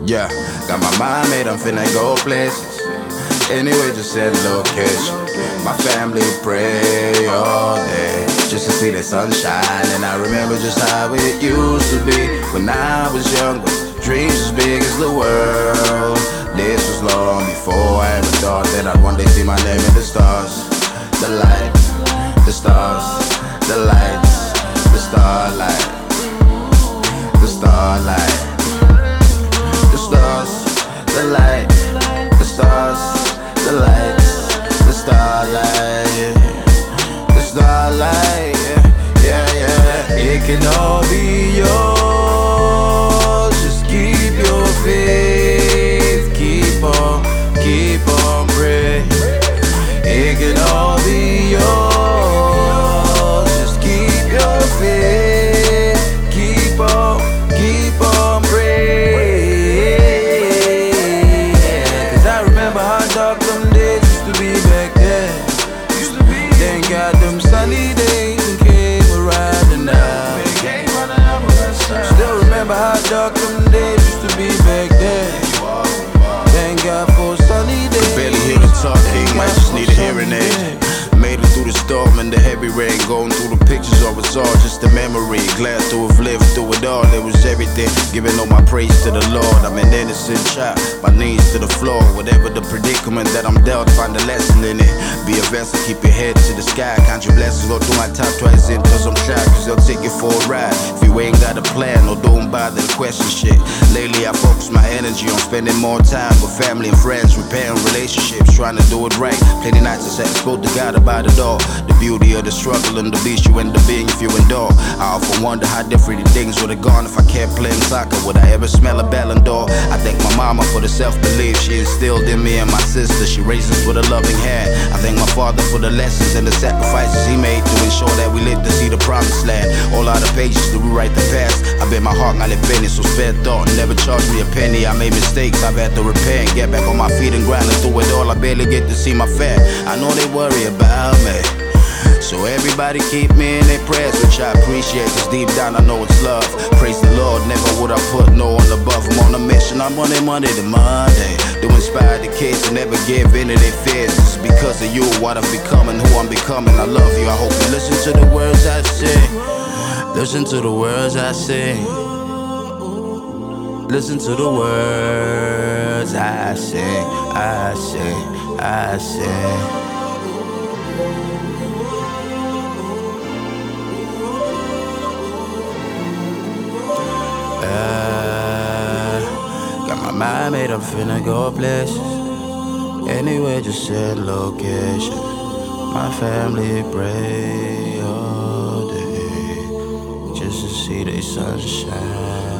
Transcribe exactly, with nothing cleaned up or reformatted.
Yeah, got my mind made, I'm finna go places. Anyway, just set location. My family pray all day just to see the sunshine. And I remember just how it used to be when I was younger. Dreams as big as the world. This was long before I ever thought that I'd one day see my name in the stars. The light, the stars, the lights, the starlight, the starlight, the stars, the light, the stars, the lights, the starlight, the starlight, yeah, yeah, yeah. It can all be yours. Just keep your faith, keep on, keep on praying. It can all be yours. Just keep your faith, keep on, keep on praying. Cause I remember how dark them days used to be back then. Then got them sunny days and came around and now. Still remember how dark them days used to be back then. Thank God for sunny days. Barely hear the talking, might just need a hearing aid. Made it through the storm and the heavy rain. Going through the pictures, oh, it's all just a memory. Glad to have lived through it all, it was everything. Giving all my praise to the Lord. I'm an innocent child, my knees to the floor. Whatever the predicament that I'm dealt, find a lesson in it. Be a vessel, keep your head to the sky. Count your blessings, go through my top twice in cause I'm shy, cause they'll take you for a ride. If you ain't got a plan, no, don't bother to question shit. Lately I focus my energy on spending more time with family and friends, repairing relationships, trying to do it right. Plenty nights I sat and spoke to God about it all. The beauty of the struggle and the beast you end up being if you endure. I often wonder how different things would have gone if I kept playing soccer. Would I ever smell a Ballon d'Or? I thank my mama for the self-belief she instilled in me and my sister. She raised us with a loving hand. I thank my father for the lessons and the sacrifices he made to ensure that we live to see the promised land. All out of patience to rewrite the past. I bet my heart not let finish, so spare thought never charged me a penny. I made mistakes, I've had to repent, get back on my feet and grind through it all. I barely get to see my fat. I know they worry about me, so everybody keep me in their prayers, which I appreciate, cause deep down I know it's love. Praise the Lord, never would I put no one above. I'm on a mission, I'm on it Monday to Monday, to inspire the kids to never give in to their fears. It's because of you, what I'm becoming, who I'm becoming. I love you, I hope you listen to the words I sing. Listen to the words I sing. Listen to the words I sing, I sing, I sing. Uh, got my mind made, I'm finna go places. Anyway, just set location. My family pray all day just to see the sunshine.